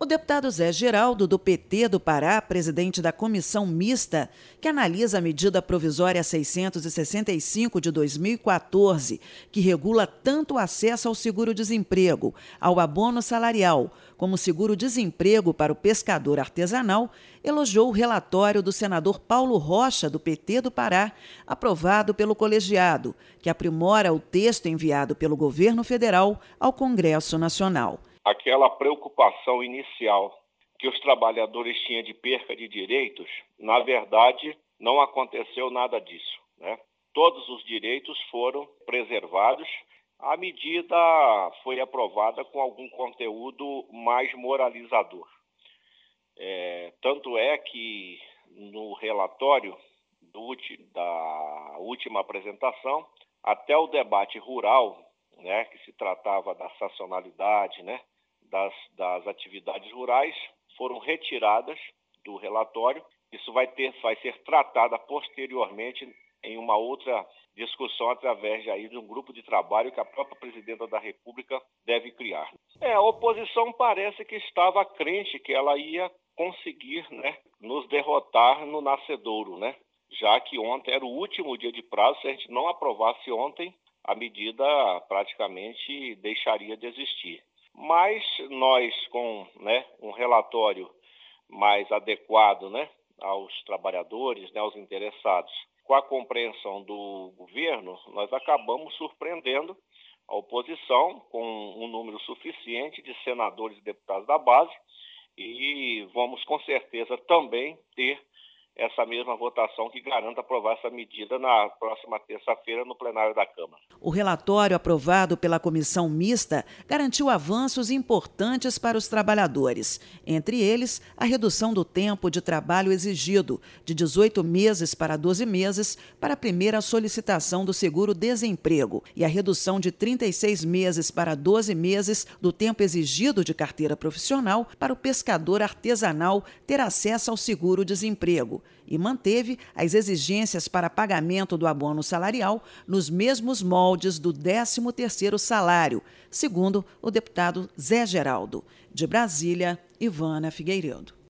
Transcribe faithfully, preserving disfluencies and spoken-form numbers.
O deputado Zé Geraldo, do P T do Pará, presidente da comissão mista, que analisa a medida provisória seiscentos e sessenta e cinco de dois mil e quatorze, que regula tanto o acesso ao seguro-desemprego, ao abono salarial, como seguro-desemprego para o pescador artesanal, elogiou o relatório do senador Paulo Rocha, do P T do Pará, aprovado pelo colegiado, que aprimora o texto enviado pelo governo federal ao Congresso Nacional. Aquela preocupação inicial que os trabalhadores tinham de perca de direitos, na verdade, não aconteceu nada disso, né? Todos os direitos foram preservados. A medida foi aprovada com algum conteúdo mais moralizador. É, tanto é que no relatório do, da última apresentação, até o debate rural, né, que se tratava da sazonalidade, né, Das, das atividades rurais, foram retiradas do relatório. Isso vai, ter, vai ser tratada posteriormente em uma outra discussão através de, aí, de um grupo de trabalho que a própria presidenta da República deve criar. É, a oposição parece que estava crente que ela ia conseguir, né, nos derrotar no nascedouro, né? Já que ontem era o último dia de prazo, se a gente não aprovasse ontem, a medida praticamente deixaria de existir. Mas nós, com, né, um relatório mais adequado, né, aos trabalhadores, né, aos interessados, com a compreensão do governo, nós acabamos surpreendendo a oposição com um número suficiente de senadores e deputados da base e vamos, com certeza, também ter essa mesma votação que garanta aprovar essa medida na próxima terça-feira no plenário da Câmara. O relatório aprovado pela comissão mista garantiu avanços importantes para os trabalhadores, entre eles a redução do tempo de trabalho exigido, de dezoito meses para doze meses, para a primeira solicitação do seguro-desemprego e a redução de trinta e seis meses para doze meses do tempo exigido de carteira profissional para o pescador artesanal ter acesso ao seguro-desemprego. E manteve as exigências para pagamento do abono salarial nos mesmos moldes do décimo terceiro salário, segundo o deputado Zé Geraldo. De Brasília, Ivana Figueiredo.